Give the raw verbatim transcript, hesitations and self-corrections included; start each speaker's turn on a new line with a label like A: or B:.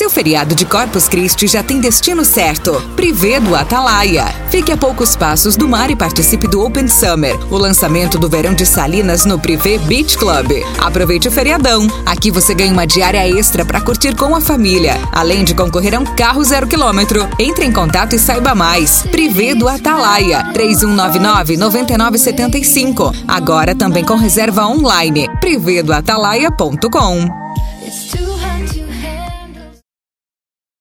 A: o feriado de Corpus Christi já tem destino certo. Privé do Atalaia. Fique a poucos passos do mar e participe do Open Summer, o lançamento do verão de Salinas no Privé Beach Club. Aproveite o feriadão. Aqui você ganha uma diária extra para curtir com a família, além de concorrer a um carro zero quilômetro. Entre em contato e saiba mais. Privé do Atalaia, três um nove nove, nove nove sete cinco. Agora também com reserva online. privé do atalaia ponto com.